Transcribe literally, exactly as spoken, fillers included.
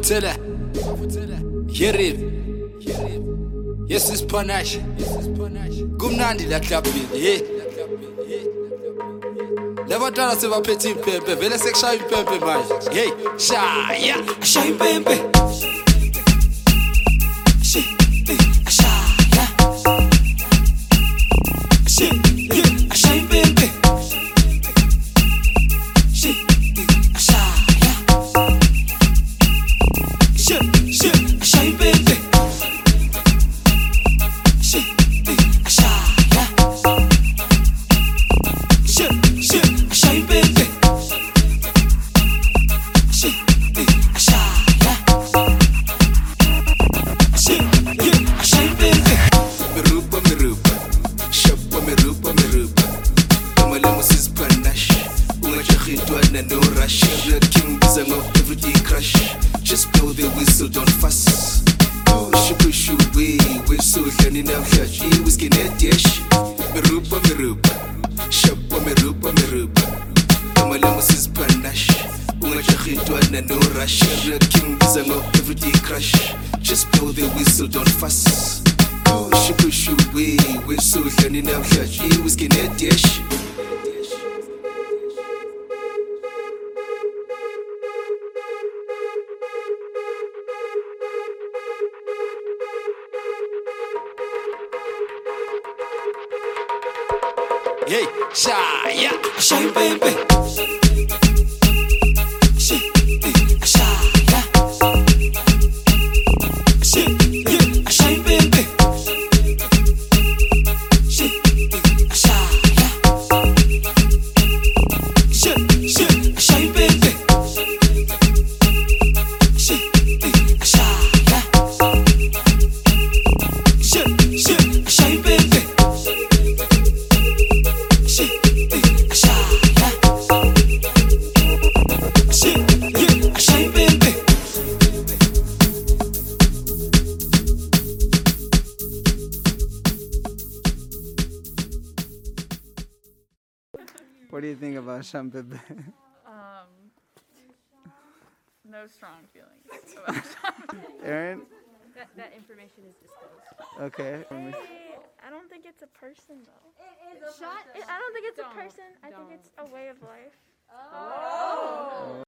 Mafutela, Yerib, yes is Panache, Gumnandi la clubbing, yeah. Levantala se va petit pepe, vele sek shy pepe man, hey, shy, yeah, shy pepe, shy, shy, yeah, shy, yeah, shy pepe, shy, shy, yeah, shy, shy, shy pepe, shy, shy, yeah, shy, shy. Shy baby, shy, shy, yeah, shy, yeah, shy baby. Merupa, merupa, shapa, merupa, merupa. Kamalama sis panache, unga chahitwa na no rush. Red King bizango everyday crash. Just blow the whistle, don't fuss. Oh, shubu shubu, whistle yani na mshaji, whiskey net dish. Merupa, merupa, shapa, merupa, merupa. Kamalama sis panache, unga chahitwa na no rush. Red King bizango everyday crash. Just blow the whistle, don't fuss. Oh, shubu shubu, whistle yani na mshaji, whiskey net dish. Hey, shy, yeah, shy baby, shy, shy, yeah, shy, yeah, shy baby, shy, shy, yeah, shy, shy, shy baby, shy, shy, yeah, shy, shy, shy baby. What do you think about Shampebe? Um, no strong feelings about Shampebe. Aaron? That, that information is disclosed. Okay. I don't think it's a person though. It is a Shut person. I don't think it's Don't. a person. I Don't. think it's a way of life. Oh.